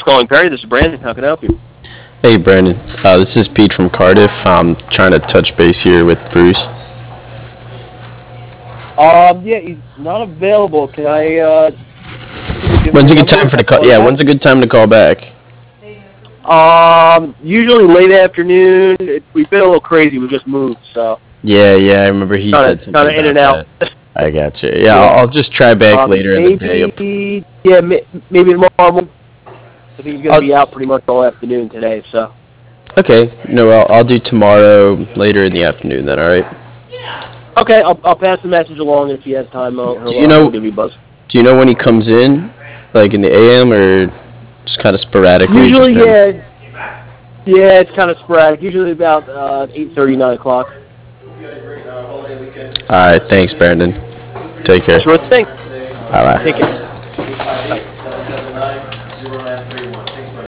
for calling Perry. This is Brandon. How can I help you? Hey Brandon, this is Pete from Cardiff. I'm trying to touch base here with Bruce. Yeah, he's not available. Can I give him When's your a good number? time for the I'll call? call him Yeah, back. when's a good time to call back? Usually late afternoon. We've been a little crazy. We just moved, so Yeah, I remember he kind said of something kind of in about and out. that. I got you. Yeah, Yeah. I'll just try back later in the day. Maybe yeah, maybe tomorrow morning. I think he's gonna I'll, be out pretty much all afternoon today. So okay, no, I'll do tomorrow later in the afternoon then. All right. okay, I'll pass the message along if he has time. Do you He'll know? give you a buzz. Do you know when he comes in, like in the AM or just kind of sporadically? Just Usually, depends. yeah, it's kind of sporadic. Usually about 8:30, 9 o'clock. All right, thanks, Brandon. Take care. Sure thing. Bye Take bye. care. Bye.